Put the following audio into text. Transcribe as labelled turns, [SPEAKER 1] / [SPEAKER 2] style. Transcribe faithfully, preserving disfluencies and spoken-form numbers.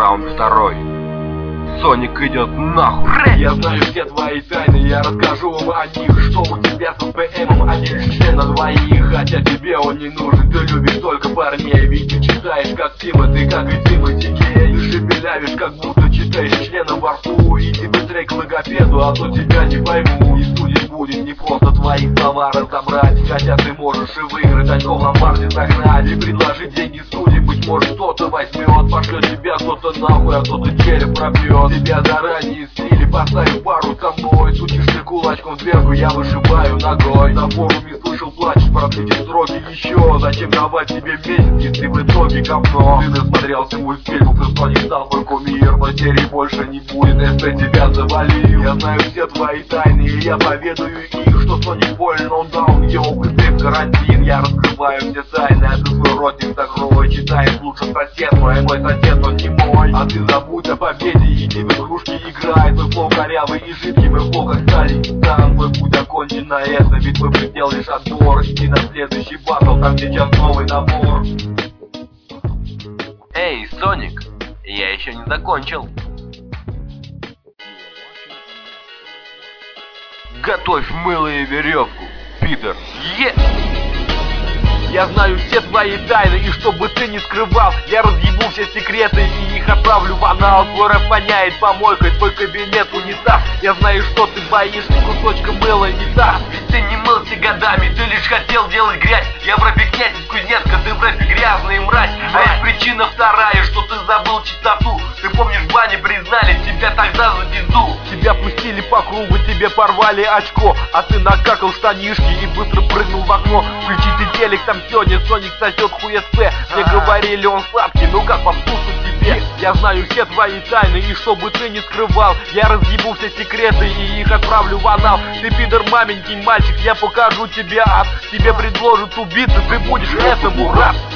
[SPEAKER 1] Раунд второй. Соник идет нахуй.
[SPEAKER 2] Я знаю все твои тайны, я расскажу вам о них. Что у тебя с ПМом, а не член на двоих. Хотя тебе он не нужен, ты любишь только парней. Ведь ты читаешь как Тима, ты как и Тимати Кей. Ты шепелявишь, как будто читаешь членом во рту. Иди быстрей к логопеду, а то тебя не пойму. И судить будет не просто твои слова разобрать. Хотя ты можешь и выиграть, очко в ломбарде загнать. И предложить деньги судьи, быть может кто-то возьмет. Пошлет тебя кто-то нахуй, а кто-то череп пробьет. Тебя заранее слили, поставив пару со мной. Сучишь ты кулачком сверху, я вышибаю ногой. На форуме слышал, плачешь, продлите сроки еще. Зачем давать тебе месяц, если в итоге говно? Ты насмотрелся мультфильмов, и Соник стал твой кумир. Но серии больше не будет, если тебя завалил. Я знаю все твои тайны, и я поведаю их. Что Соник болен, он даун, его быстрее в карантин. Я раскрываю все тайны, а ты свой ротик закрой. Читаешь лучше сосед мой, мой сосед, он не мой. А ты забудь о победе, иди в игрушки играй. Твой флоу корявый и жидкий, мой флоу как Таджикистан. Твой путь окончен на это, ведь мы предел лишь отбор. Иди на следующий батл, там сейчас новый набор.
[SPEAKER 1] Эй, Соник, я еще не закончил. Готовь мыло и веревку, пидор. Е!
[SPEAKER 2] Я знаю все твои тайны, и что бы ты ни скрывал, я разъебу все секреты и их отправлю в анал. Твой рэп воняет помойкой, твой кабинет унитаз. Я знаю, что ты боишься кусочка мыла не так. Ведь ты не мылся годами, ты лишь хотел делать грязь. Я в рэпе князь из Кузнецка, ты в рэпе грязный мразь. А есть причина вторая, что ты забыл чистоту. Ты помнишь, в бане признали тебя тогда за пизду. Тебя пустили по кругу, тебе порвали очко. А ты накакал штанишки и быстро прыгнул в окно. Включите телек, там сегодня Соник сосет хуй СП. Мне говорили, он сладкий, ну как по вкусу тебе. Я знаю все твои тайны, и что бы ты ни скрывал, я разъебу все секреты и их отправлю в анал. Ты пидор маменький мальчик, я покажу тебе ад. Тебе предложат убиться, ты будешь этому рад.